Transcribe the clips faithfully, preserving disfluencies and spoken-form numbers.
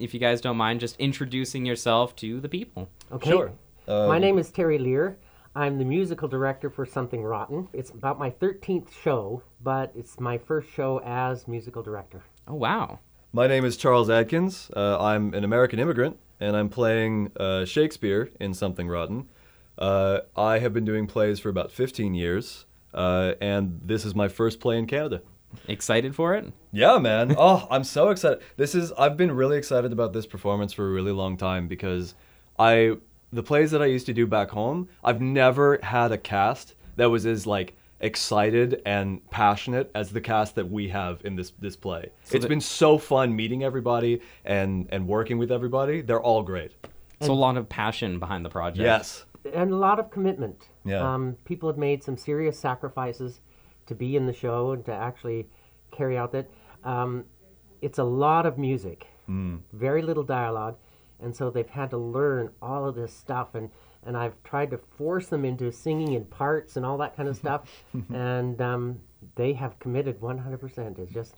if you guys don't mind, just introducing yourself to the people. Okay. Sure. Um, My name is Terry Lear. I'm the musical director for Something Rotten. It's about my thirteenth show, but it's my first show as musical director. Oh, wow. My name is Charles Adkins. Uh, I'm an American immigrant, and I'm playing uh, Shakespeare in Something Rotten. Uh, I have been doing plays for about fifteen years, uh, and this is my first play in Canada. Excited for it? Yeah, man. Oh, I'm so excited. This is, I've been really excited about this performance for a really long time because I, the plays that I used to do back home, I've never had a cast that was as like excited and passionate as the cast that we have in this this play. So It's the- been so fun meeting everybody and and working with everybody. They're all great. So a lot of passion behind the project. Yes. And a lot of commitment. Yeah. Um, people have made some serious sacrifices to be in the show and to actually carry out that. Um, it's a lot of music, Mm. very little dialogue, and so they've had to learn all of this stuff. And, and I've tried to force them into singing in parts and all that kind of stuff, and um, they have committed one hundred percent. It's just,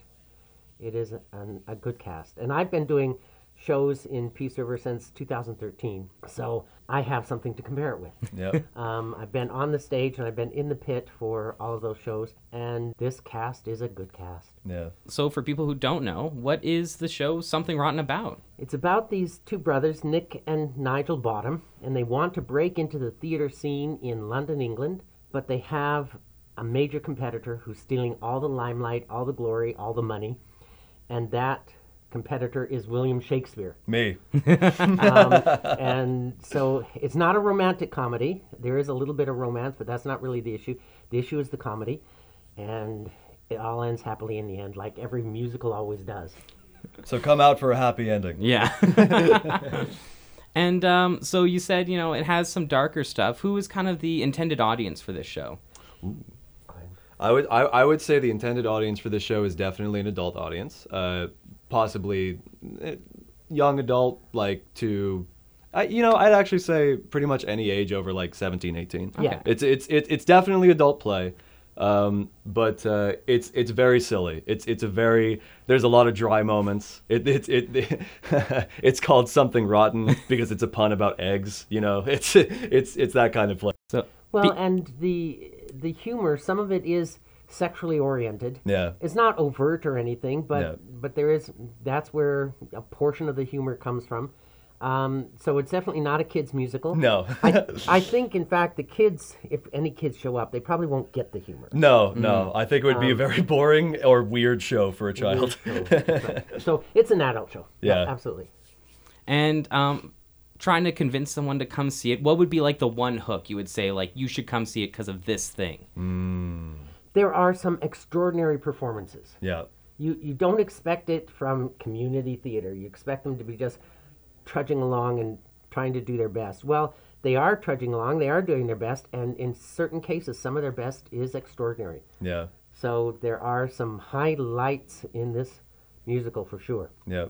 it is an, a good cast. And I've been doing shows in Peace River since two thousand thirteen, so I have something to compare it with. Yep. Um, I've been on the stage and I've been in the pit for all of those shows, and this cast is a good cast. Yeah. So for people who don't know, what is the show Something Rotten about? It's about these two brothers, Nick and Nigel Bottom, and they want to break into the theater scene in London, England, but they have a major competitor who's stealing all the limelight, all the glory, all the money, and that competitor is William Shakespeare. Me. Um, and so it's not a romantic comedy. There is a little bit of romance, but that's not really the issue. The issue is the comedy, and it all ends happily in the end, like every musical always does. So come out for a happy ending. Yeah. And um, so you said, you know, it has some darker stuff. Who is kind of the intended audience for this show? I would I, I would say the intended audience for this show is definitely an adult audience, uh, possibly eh, young adult, like to, I, you know, I'd actually say pretty much any age over like seventeen, eighteen. Yeah. It's it's it's it's definitely adult play, um, but uh, it's it's very silly. It's it's a very there's a lot of dry moments. It it it, it's called Something Rotten because it's a pun about eggs. You know, it's it's it's that kind of play. So Well, Be- and the the humor, some of it is sexually oriented. Yeah. It's not overt or anything, but No. but there is that's where a portion of the humor comes from. Um, so it's definitely not a kids musical. No. I, I think, in fact, the kids, if any kids show up, they probably won't get the humor. No, no. I think it would be a Um, very boring or weird show for a child. So it's an adult show. Yeah. Absolutely. and um, trying to convince someone to come see it, what would be like the one hook you would say, like, you should come see it because of this thing? There are some extraordinary performances. Yeah. You you don't expect it from community theater. You expect them to be just trudging along and trying to do their best. Well, they are trudging along. They are doing their best, and in certain cases, some of their best is extraordinary. Yeah. So there are some highlights in this musical for sure, Yeah.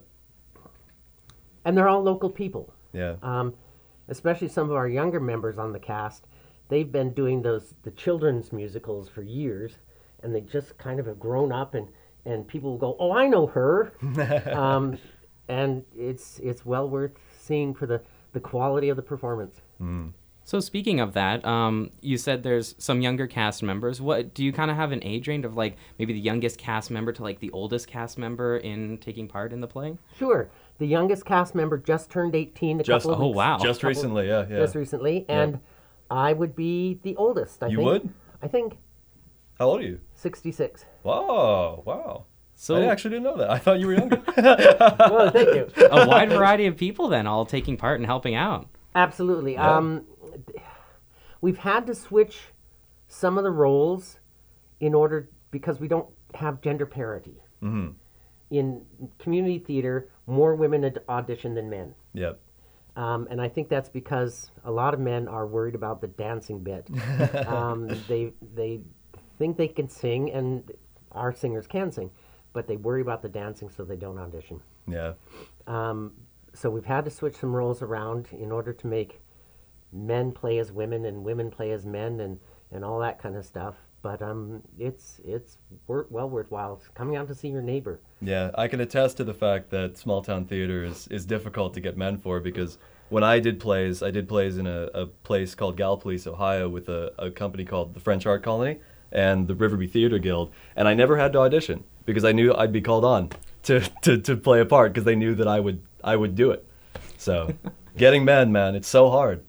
and they're all local people. Yeah. Um, especially some of our younger members on the cast. They've been doing those the children's musicals for years, and they just kind of have grown up, and, and people will go, "Oh, I know her," um, and it's it's well worth seeing for the, the quality of the performance. So speaking of that, um, you said there's some younger cast members. What do you kind of have an age range of, like, maybe the youngest cast member to like the oldest cast member in taking part in the play? Sure, the youngest cast member just turned eighteen a Just- couple of oh, weeks, wow. Just couple- recently, yeah, yeah. just recently, and I would be the oldest. I You think. would? I think How old are you? sixty-six. Wow, wow. So I actually didn't know that. I thought you were younger. Well, thank you. a wide variety of people then all taking part and helping out. Absolutely. Yeah. Um, we've had to switch some of the roles in order because we don't have gender parity. hmm In community theater, more women ad- audition than men. Yep. Um, and I think that's because a lot of men are worried about the dancing bit. um, they they think they can sing, and our singers can sing, but they worry about the dancing, so they don't audition. Yeah. Um, so we've had to switch some roles around in order to make men play as women and women play as men and, and all that kind of stuff. but um, it's it's wor- well worthwhile. It's coming out to see your neighbor. Yeah, I can attest to the fact that small town theater is, is difficult to get men for, because when I did plays, I did plays in a, a place called Gallipolis, Ohio, with a, a company called the French Art Colony and the Riverby Theater Guild, and I never had to audition because I knew I'd be called on to, to, to play a part because they knew that I would I would do it. So getting men, man, it's so hard.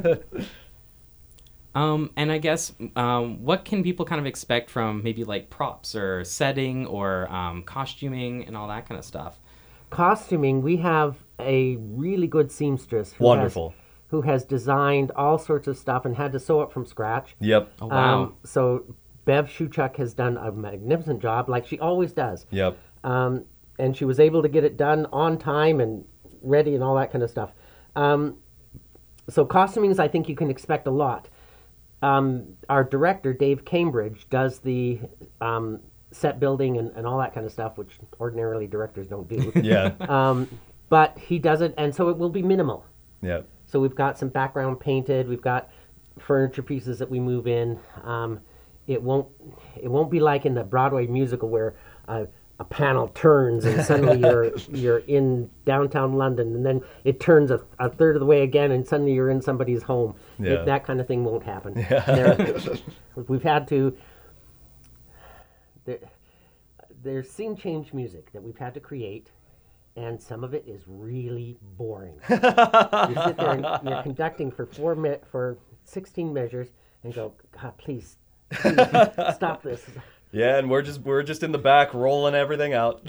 Um, and I guess um, what can people kind of expect from maybe like props or setting or um, costuming and all that kind of stuff? Costuming, we have a really good seamstress who Wonderful. has, who has designed all sorts of stuff and had to sew it from scratch. Yep. Oh, wow. Um, so Bev Shuchuk has done a magnificent job, like she always does. Yep. Um, and she was able to get it done on time and ready and all that kind of stuff. Um, so costumings, I think you can expect a lot. Um, our director, Dave Cambridge, does the um, set building and, and all that kind of stuff, which ordinarily directors don't do. Yeah. um, but he does it, and so it will be minimal. Yep. So we've got some background painted, we've got furniture pieces that we move in. Um, it won't it won't be like in the Broadway musical where uh, a panel turns and suddenly you're you're in downtown London, and then it turns a, a third of the way again and suddenly you're in somebody's home. Yeah. It, that kind of thing won't happen. Yeah. There, we've had to there, there's scene change music that we've had to create, and some of it is really boring. You sit there and you're conducting for four me- for sixteen measures and go, God, please, please stop this. Yeah, and we're just we're just in the back rolling everything out.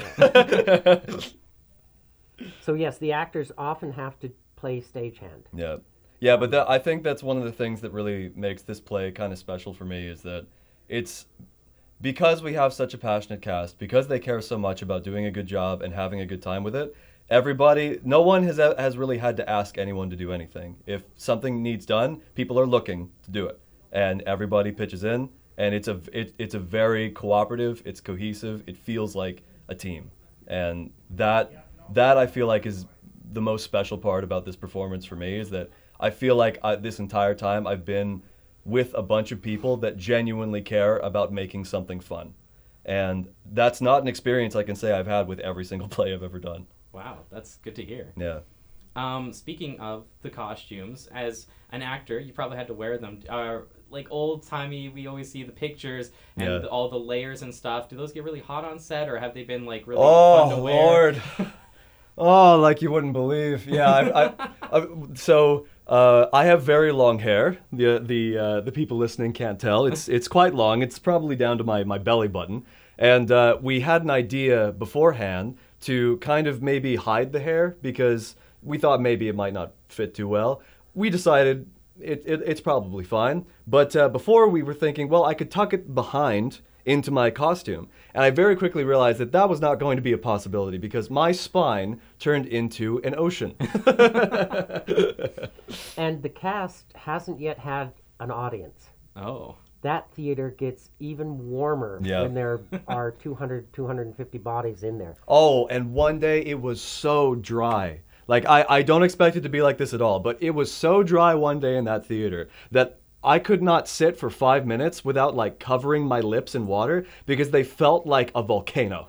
So yes, the actors often have to play stagehand. Yeah, yeah, but that, I think that's one of the things that really makes this play kind of special for me, is that it's because we have such a passionate cast, because they care so much about doing a good job and having a good time with it. Everybody, no one has has really had to ask anyone to do anything. If something needs done, people are looking to do it, and everybody pitches in. And it's a it, it's a very cooperative. It's cohesive. It feels like a team, and that that I feel like is the most special part about this performance for me, is that I feel like I, this entire time I've been with a bunch of people that genuinely care about making something fun, and that's not an experience I can say I've had with every single play I've ever done. Wow, that's good to hear. Yeah. Um, speaking of the costumes, as an actor, you probably had to wear them. Uh, like old-timey, we always see the pictures and Yeah. the, all the layers and stuff. Do those get really hot on set, or have they been like really Oh, fun to wear? Lord. Oh, like you wouldn't believe. Yeah, I, I, I, so uh, I have very long hair. The the uh, the people listening can't tell. It's it's quite long. It's probably down to my, my belly button. And uh, we had an idea beforehand to kind of maybe hide the hair, because we thought maybe it might not fit too well. We decided it, it it's probably fine. But uh, before we were thinking, well, I could tuck it behind into my costume. And I very quickly realized that that was not going to be a possibility, because my spine turned into an ocean. And the cast hasn't yet had an audience. Oh. That theater gets even warmer Yeah. when there are two hundred, two hundred fifty bodies in there. Oh, and one day it was so dry. Like, I, I don't expect it to be like this at all, but it was so dry one day in that theater that I could not sit for five minutes without, like, covering my lips in water, because they felt like a volcano.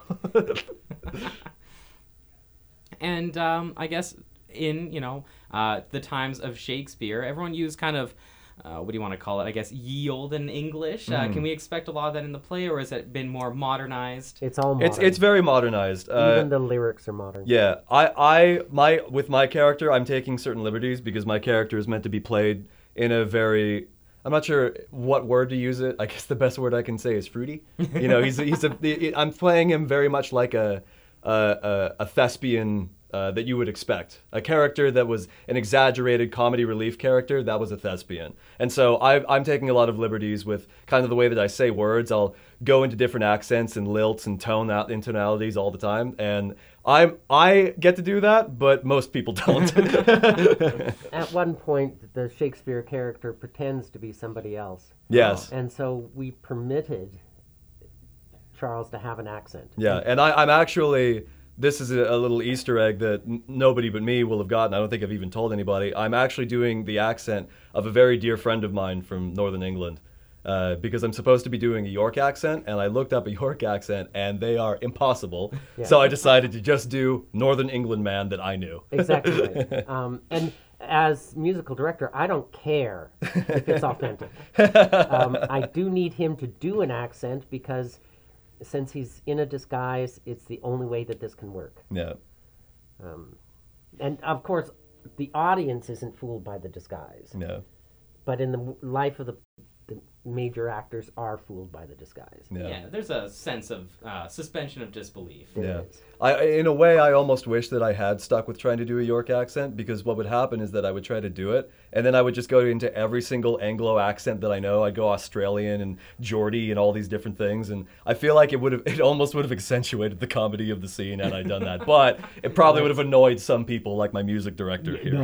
And um, I guess in, you know, uh, the times of Shakespeare, everyone used kind of, uh, what do you want to call it? I guess ye olden English. Uh, Mm. Can we expect a lot of that in the play, or has it been more modernized? It's all modern. It's it's very modernized. Uh, Even the lyrics are modern. Yeah, I, I, my, with my character, I'm taking certain liberties, because my character is meant to be played in a very, I'm not sure what word to use it. I guess the best word I can say is fruity. You know, he's, he's a, I'm playing him very much like a, a, a, a thespian uh, that you would expect. A character that was an exaggerated comedy relief character, that was a thespian. And so I, I'm taking a lot of liberties with kind of the way that I say words. I'll go into different accents and lilts and tone out intonalities all the time. And I'm, I get to do that, but most people don't. At one point, the Shakespeare character pretends to be somebody else. Yes. And so we permitted Charles to have an accent. Yeah, and I, I'm actually, this is a, a little Easter egg that n- nobody but me will have gotten. I don't think I've even told anybody. I'm actually doing the accent of a very dear friend of mine from Northern England. Uh, because I'm supposed to be doing a York accent, and I looked up a York accent, and they are impossible. Yeah. So I decided to just do Northern England man that I knew. Exactly right. Um, and as musical director, I don't care if it's authentic. Um, I do need him to do an accent because since he's in a disguise, it's the only way that this can work. Yeah. Um, and of course, the audience isn't fooled by the disguise. Yeah. But in the w- life of the, the major actors are fooled by the disguise. Yeah. Yeah, there's a sense of uh, suspension of disbelief. There Yeah. is. I, I- in a way, I almost wish that I had stuck with trying to do a York accent, because what would happen is that I would try to do it, and then I would just go into every single Anglo accent that I know. I'd go Australian and Geordie and all these different things, and I feel like it would have, it almost would have accentuated the comedy of the scene had I done that. But it probably would have annoyed some people, like my music director here.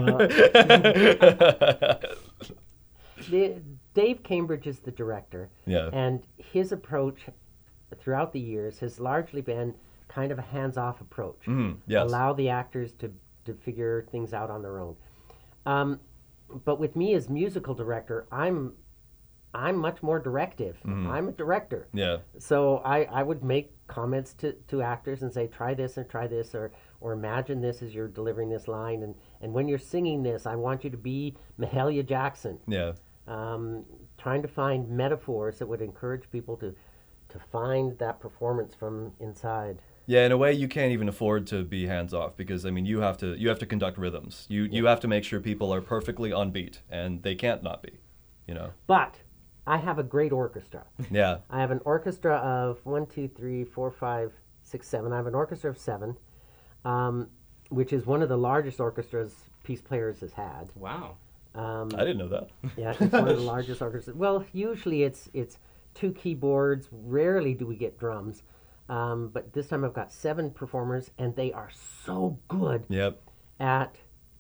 The, Dave Cambridge is the director, Yeah. and his approach throughout the years has largely been kind of a hands-off approach. Mm, yes. Allow the actors to, to figure things out on their own. Um, but with me as musical director, I'm I'm much more directive. I'm a director. Yeah. So I, I would make comments to, to actors and say, try this and try this, or or imagine this as you're delivering this line. And, and when you're singing this, I want you to be Mahalia Jackson. Yeah. Um, trying to find metaphors that would encourage people to, to find that performance from inside. Yeah, in a way, you can't even afford to be hands off, because I mean, you have to you have to conduct rhythms. You you have to make sure people are perfectly on beat, and they can't not be, you know. But I have a great orchestra. Yeah. I have an orchestra of one, two, three, four, five, six, seven. I have an orchestra of seven, um, which is one of the largest orchestras Peace Players has had. Wow. Um, I didn't know that. yeah, it's one of the largest orchestras. Well, usually it's it's two keyboards. Rarely do we get drums. Um, but this time I've got seven performers, and they are so good Yep. at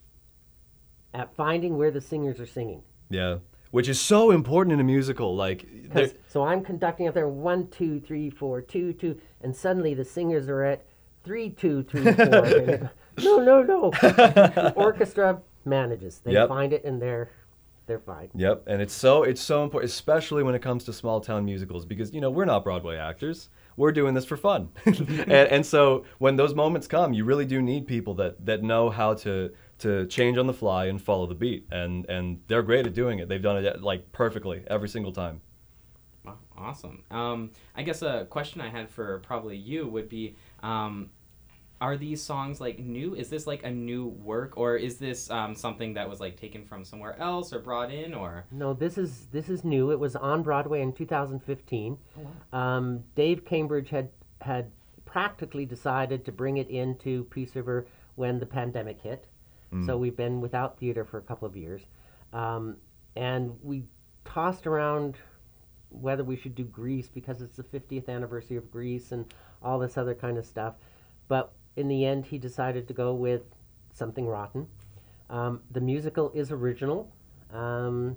at finding where the singers are singing. Yeah. Which is so important in a musical. Like, there- 'Cause- So I'm conducting up there one, two, three, four, two, two, and suddenly the singers are at three, two, three, four. And they go, no, no, no. The orchestra manages. They Yep. find it, and they're they're fine. Yep, and it's so it's so important, especially when it comes to small town musicals, because you know we're not Broadway actors. We're doing this for fun, and, and so when those moments come, you really do need people that that know how to to change on the fly and follow the beat, and and they're great at doing it. They've done it like perfectly every single time. Wow, awesome. Um, I guess a question I had for probably you would be, um, are these songs like new? Is this like a new work, or is this um, something that was like taken from somewhere else or brought in, or? No, this is this is new. It was on Broadway in two thousand fifteen. Um, Dave Cambridge had had practically decided to bring it into Peace River when the pandemic hit. So we've been without theater for a couple of years, um, and we tossed around whether we should do Grease because it's the fiftieth anniversary of Grease and all this other kind of stuff. But in the end, he decided to go with Something Rotten. Um, the musical is original. Um,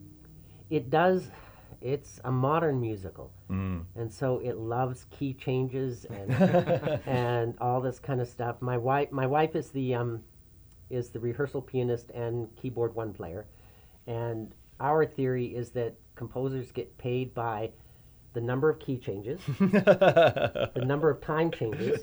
it does. It's a modern musical, Mm. and so it loves key changes and and all this kind of stuff. My wife, my wife is the um, is the rehearsal pianist and keyboard one player, and our theory is that composers get paid by the number of key changes, the number of time changes,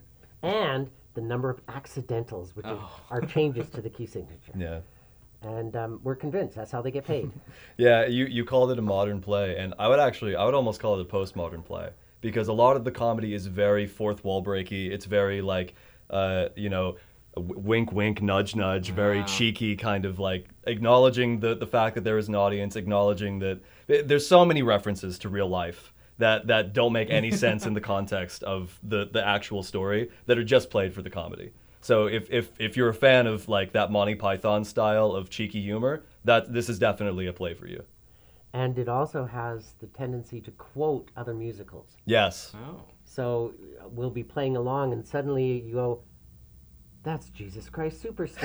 and the number of accidentals, which Oh. are, are changes to the key signature. Yeah. And um, we're convinced that's how they get paid. Yeah, you, you called it a modern play, and I would actually, I would almost call it a postmodern play, because a lot of the comedy is very fourth wall breaky. It's very like, uh, you know, w- wink, wink, nudge, nudge, very Wow. cheeky, kind of like acknowledging the, the fact that there is an audience, acknowledging that there's so many references to real life that, that don't make any sense in the context of the, the actual story, that are just played for the comedy. So if, if, if you're a fan of like that Monty Python style of cheeky humor, that this is definitely a play for you. And it also has the tendency to quote other musicals. Yes. Oh. So uh, we'll be playing along, and suddenly you go, "That's Jesus Christ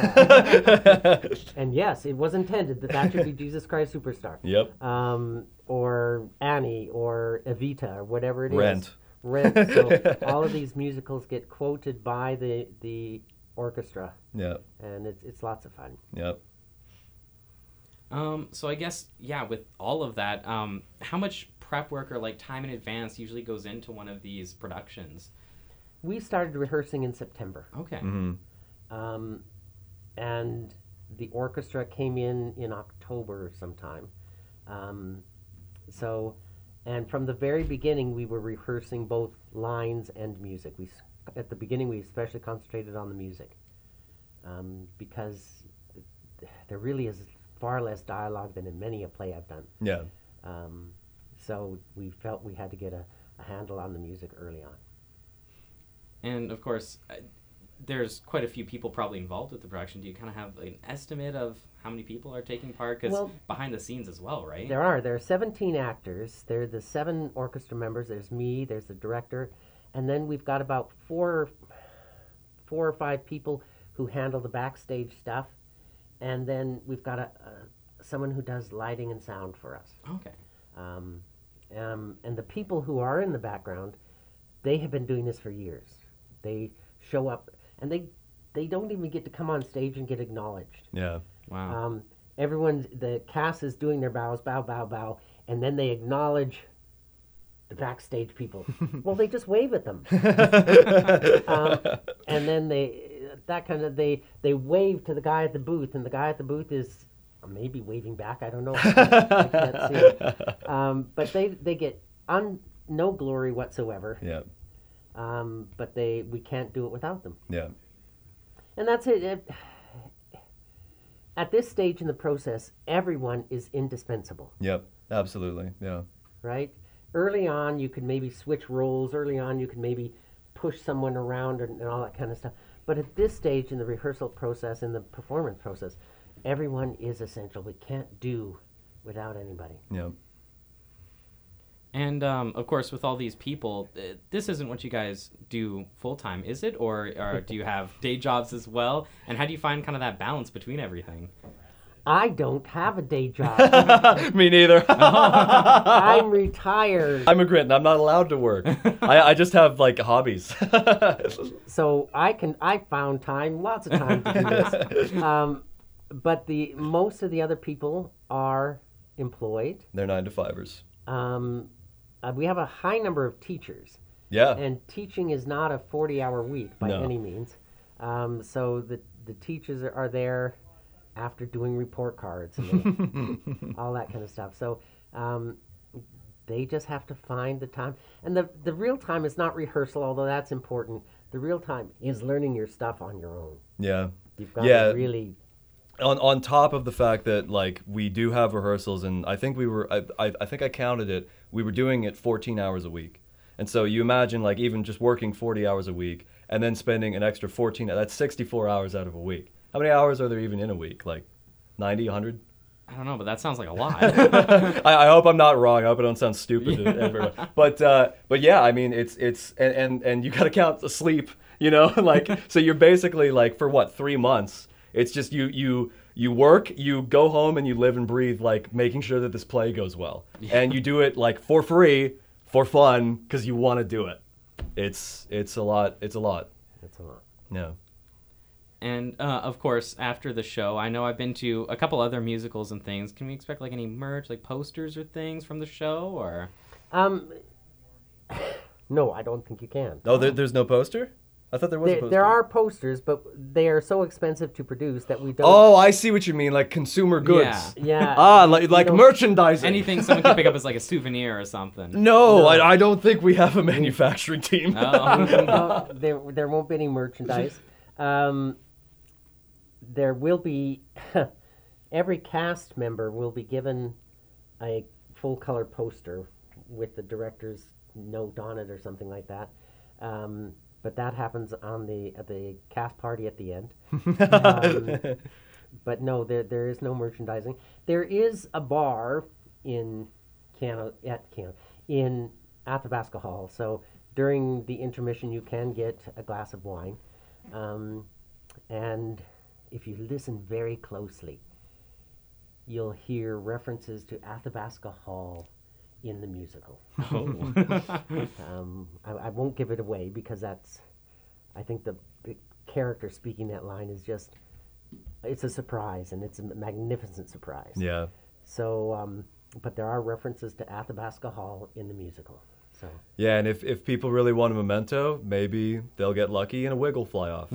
Superstar." And yes, it was intended that that should be Jesus Christ Superstar. Yep. Um, or Annie, or Evita, or whatever it is. Rent. Rent. So all of these musicals get quoted by the the orchestra, Yep. and it's it's lots of fun. Yep. Um, so I guess, yeah, with all of that, um, how much prep work or like time in advance usually goes into one of these productions? We started rehearsing in September. Okay. Mm-hmm. Um, and the orchestra came in in October sometime. Um, so, and from the very beginning, we were rehearsing both lines and music. We, s- at the beginning, we especially concentrated on the music um, because there really is far less dialogue than in many a play I've done. Yeah. Um, so we felt we had to get a, a handle on the music early on. And of course, uh, there's quite a few people probably involved with the production. Do you kind of have like, an estimate of how many people are taking part? Because Well, behind the scenes as well, right? There are. There are seventeen actors. There are the seven orchestra members. There's me. There's the director, and then we've got about four, four or five people who handle the backstage stuff, and then we've got a, a someone who does lighting and sound for us. Okay. Um, um, and the people who are in the background, they have been doing this for years. They show up, and they they don't even get to come on stage and get acknowledged. Yeah. Wow. Um, everyone, the cast is doing their bows, bow, bow, bow, and then they acknowledge the backstage people. Well, they just wave at them, um, and then they, that kind of, they they wave to the guy at the booth, and the guy at the booth is maybe waving back. I don't know. I can't see it. Um, but they they get un, no glory whatsoever. Yeah. Um, but they we can't do it without them. Yeah. And that's it. it. At this stage in the process, everyone is indispensable, Yep. Absolutely. Yeah. right? Early on, you could maybe switch roles. Early on, you could maybe push someone around and, and all that kind of stuff. But at this stage in the rehearsal process, in the performance process, everyone is essential. We can't do without anybody. Yeah. And um, of course, with all these people, uh, this isn't what you guys do full time, is it? Or, or do you have day jobs as well? And how do you find kind of that balance between everything? I don't have a day job. Me neither. I'm retired. I'm a grit and I'm not allowed to work. I, I just have like hobbies. So I can I found time, lots of time to do this. Um, but the most of the other people are employed. They're nine to fivers. Um, uh, we have a high number of teachers, Yeah. and teaching is not a forty-hour week by No. any means. Um, so the the teachers are, are there after doing report cards and they- all that kind of stuff. So um, they just have to find the time. And the the real time is not rehearsal, although that's important. The real time is learning your stuff on your own. Yeah. You've got Yeah. to really. On on top of the fact that like we do have rehearsals, and I think we were I, I I think I counted it. We were doing it fourteen hours a week, and so you imagine like even just working forty hours a week and then spending an extra fourteen. That's sixty-four hours out of a week. How many hours are there even in a week? Like ninety, one hundred? I don't know, but that sounds like a lot. I, I hope I'm not wrong. I hope I don't sound stupid to everyone. But uh, but yeah, I mean it's it's and and, and you got to count the sleep, you know, like so you're basically like for what three months. It's just you you you work, you go home, and you live and breathe like making sure that this play goes well, Yeah. and you do it like for free, for fun, because you want to do it. It's it's a lot. It's a lot. That's a lot. Yeah. And uh, of course, after the show, I know I've been to a couple other musicals and things. Can we expect like any merch, like posters or things from the show, or? Um, no, I don't think you can. Oh, there, there's no poster? I thought there was a There, poster. there are posters, but they are so expensive to produce that we don't. Oh, I see what you mean. Like consumer goods. Yeah. Yeah. Ah, like like don't- merchandising. Anything someone can pick up as like a souvenir or something. No, No. I, I don't think we have a manufacturing team. Oh. No, there, there won't be any merchandise. Um, there will be. Every cast member will be given a full color poster with the director's note on it or something like that. Um, but that happens on the at the cast party at the end. Um, but no, there there is no merchandising. There is a bar in Cano at Cano in Athabasca Hall. So during the intermission, you can get a glass of wine, um, and if you listen very closely, you'll hear references to Athabasca Hall in the musical. Oh. Um, I, I won't give it away because that's, I think the, the character speaking that line is just it's a surprise, and it's a magnificent surprise. Yeah. So, um, but there are references to Athabasca Hall in the musical. So. Yeah, and if, if people really want a memento, maybe they'll get lucky and a wig will fly off.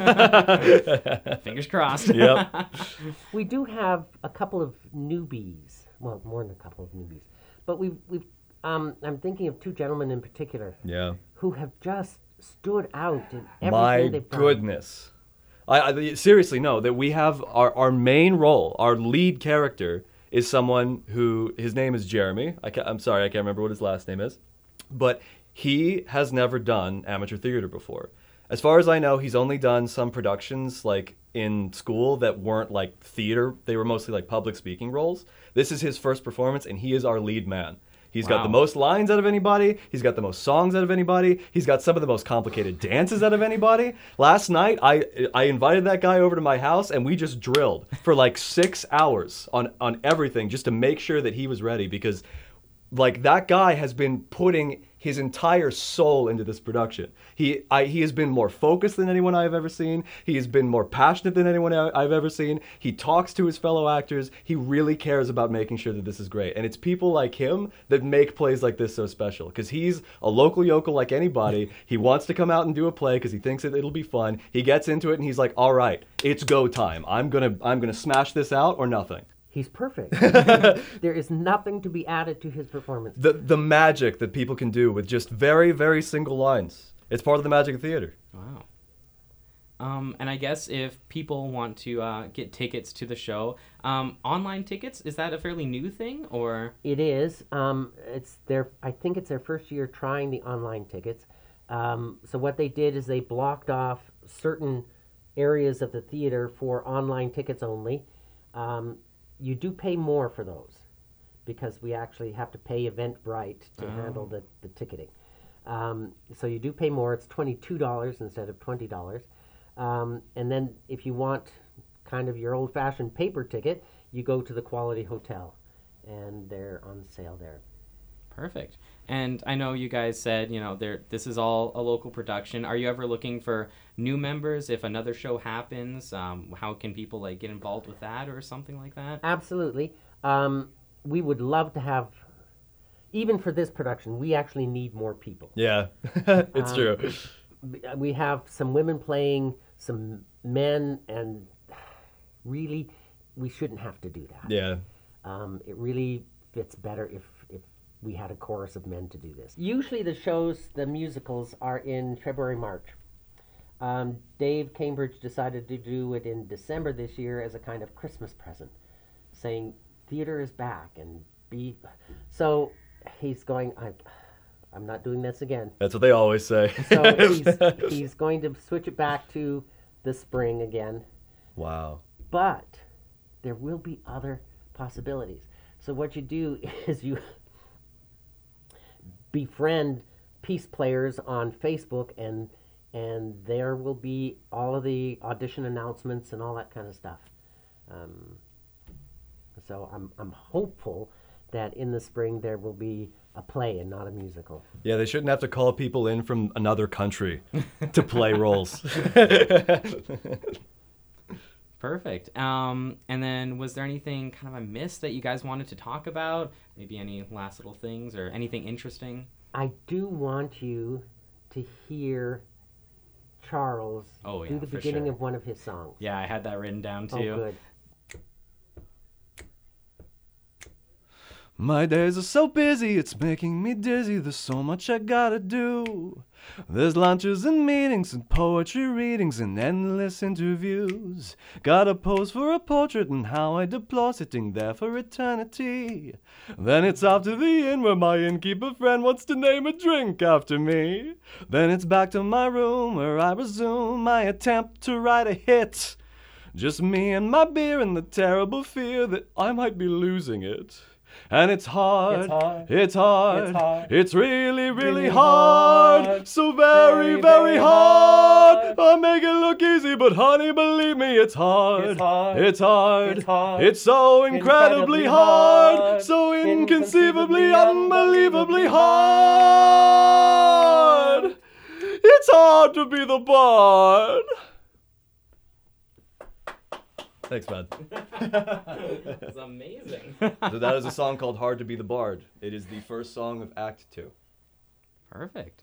Fingers crossed. Yep. We do have a couple of newbies. Well, more than a couple of newbies. But we've, we've um, I'm thinking of two gentlemen in particular Yeah. who have just stood out in everything My they've done. goodness. I, I seriously no that we have our, our main role, our lead character is someone who his name is Jeremy. I ca- I'm sorry, I can't remember what his last name is, but he has never done amateur theater before. As far as I know, he's only done some productions like in school that weren't like theater. They were mostly like public speaking roles. This is his first performance, and he is our lead man. He's got the Wow. most lines out of anybody. He's got the most songs out of anybody. He's got some of the most complicated dances out of anybody. Last night, I I invited that guy over to my house, and we just drilled for like six hours on, on everything just to make sure that he was ready, because like that guy has been putting his entire soul into this production. He I, he has been more focused than anyone I've ever seen. He has been more passionate than anyone I- I've ever seen. He talks to his fellow actors. He really cares about making sure that this is great. And it's people like him that make plays like this so special, because he's a local yokel like anybody. He wants to come out and do a play because he thinks that it'll be fun. He gets into it and he's like, all right, it's go time. I'm gonna I'm gonna smash this out or nothing. He's perfect. There is nothing to be added to his performance. The the magic that people can do with just very, very single lines. It's part of the magic of theater. Wow. Um, and I guess if people want to uh, get tickets to the show, um, online tickets, is that a fairly new thing, or? It is. Um, it's their. I think it's their first year trying the online tickets. Um, so what they did is they blocked off certain areas of the theater for online tickets only. Um, you do pay more for those because we actually have to pay Eventbrite to Oh. handle the, the ticketing. Um, so you do pay more. It's twenty-two dollars instead of twenty dollars. Um, and then if you want kind of your old-fashioned paper ticket, you go to the Quality Hotel, and they're on sale there. Perfect. And I know you guys said, you know, there this is all a local production. Are you ever looking for new members if another show happens? Um, how can people like get involved with that or something like that? Absolutely. Um, we would love to have, even for this production, we actually need more people. Yeah, it's Um, true. We have some women playing, some men, and really, we shouldn't have to do that. Yeah. Um, it really fits better if, if we had a chorus of men to do this. Usually the shows, the musicals, are in February, March. Um, Dave Cambridge decided to do it in December this year as a kind of Christmas present, saying theater is back and be... So he's going, I, I'm not doing this again. That's what they always say. So he's, he's going to switch it back to the spring again. Wow. But there will be other possibilities. So what you do is you befriend Peace Players on Facebook, and and there will be all of the audition announcements and all that kind of stuff. Um, so I'm I'm hopeful that in the spring there will be a play and not a musical. Yeah, they shouldn't have to call people in from another country to play roles. Perfect. Um, and then was there anything kind of I missed that you guys wanted to talk about? Maybe any last little things or anything interesting? I do want you to hear Charles Oh, yeah, do the for beginning sure. of one of his songs. Yeah, I had that written down too. Oh, good. My days are so busy, it's making me dizzy. There's so much I gotta do. There's lunches and meetings and poetry readings and endless interviews. Gotta pose for a portrait and how I deplore sitting there for eternity. Then it's off to the inn where my innkeeper friend wants to name a drink after me. Then it's back to my room where I resume my attempt to write a hit. Just me and my beer and the terrible fear that I might be losing it. And it's hard, It's hard. it's hard, It's hard. it's really, really, Really hard. hard. So very, Very, very very hard. hard. I make it look easy, but honey, believe me, it's hard. It's hard. It's hard. It's hard. It's so incredibly Incredibly hard. hard. So inconceivably, Inconceivably, unbelievably unbelievably hard. It's hard to be the bard. Thanks, man. That's amazing. So that is a song called Hard to Be the Bard. It is the first song of Act Two. Perfect.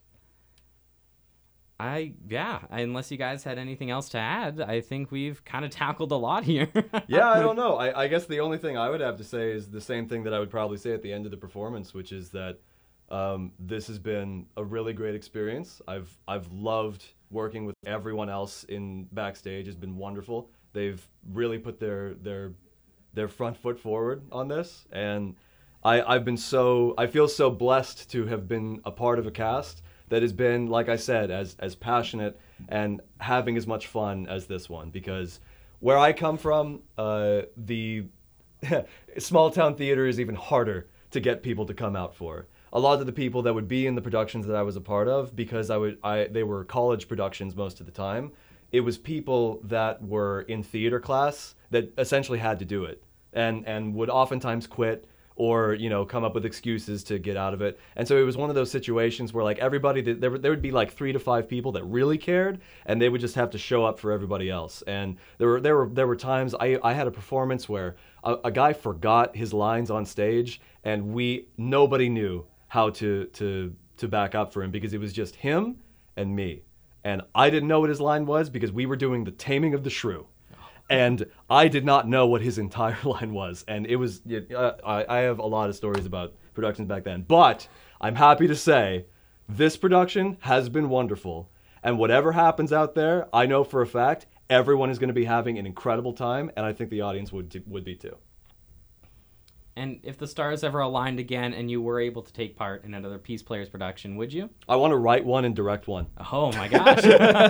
I, yeah, unless you guys had anything else to add, I think we've kind of tackled a lot here. Yeah, I don't know. I, I guess the only thing I would have to say is the same thing that I would probably say at the end of the performance, which is that um, this has been a really great experience. I've I've loved working with everyone else in backstage. It's been wonderful. They've really put their their their front foot forward on this, and I I've been so I feel so blessed to have been a part of a cast that has been, like I said, as as passionate and having as much fun as this one. Because where I come from, uh, the small town theater is even harder to get people to come out for. A lot of the people that would be in the productions that I was a part of, because I would I they were college productions most of the time, it was people that were in theater class that essentially had to do it, and and would oftentimes quit, or, you know, come up with excuses to get out of it. And so it was one of those situations where, like, everybody, there, there would be like three to five people that really cared, and they would just have to show up for everybody else. And there were there were there were times I, I had a performance where a, a guy forgot his lines on stage, and we nobody knew how to to to back up for him, because it was just him and me. And I didn't know what his line was because we were doing The Taming of the Shrew. And I did not know what his entire line was. And it was, uh, I, I have a lot of stories about productions back then. But I'm happy to say this production has been wonderful. And whatever happens out there, I know for a fact, everyone is going to be having an incredible time. And I think the audience would would be too. And if the stars ever aligned again and you were able to take part in another Peace Players production, would you? I want to write one and direct one. Oh, my gosh.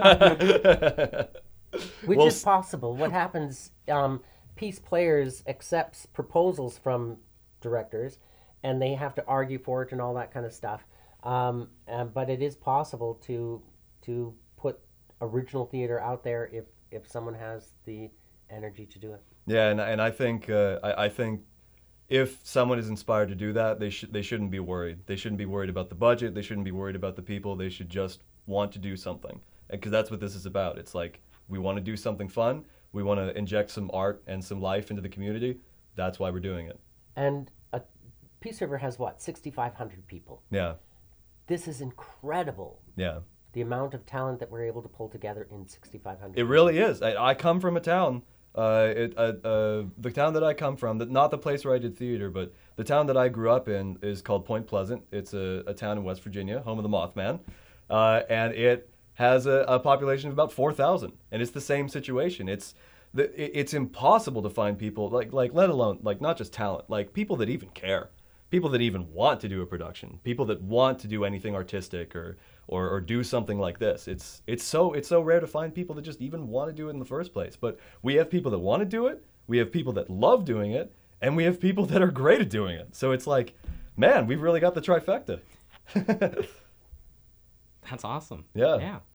Which Well, is possible. What happens, um, Peace Players accepts proposals from directors, and they have to argue for it and all that kind of stuff. Um, and, but it is possible to to put original theater out there if, if someone has the energy to do it. Yeah, and and I think uh, I, I think if someone is inspired to do that, they should they shouldn't be worried. They shouldn't be worried about the budget. They shouldn't be worried about the people. They should just want to do something, because that's what this is about. It's like, we want to do something fun. We want to inject some art and some life into the community. That's why we're doing it. And a Peace River has what, sixty-five hundred people. Yeah, This is incredible. yeah. The amount of talent that we're able to pull together in sixty-five hundred. It really is. I, I come from a town. Uh, it, uh, uh, the town that I come from, that not the place where I did theater, but the town that I grew up in is called Point Pleasant. It's a, a town in West Virginia, home of the Mothman, uh, and it has a, a population of about four thousand, and it's the same situation. It's the, it, it's impossible to find people like like let alone like not just talent, like people that even care, people that even want to do a production, people that want to do anything artistic or or, or do something like this. It's it's so it's so rare to find people that just even want to do it in the first place. But we have people that want to do it, we have people that love doing it, and we have people that are great at doing it. So it's like, man, we've really got the trifecta. That's awesome. Yeah. Yeah.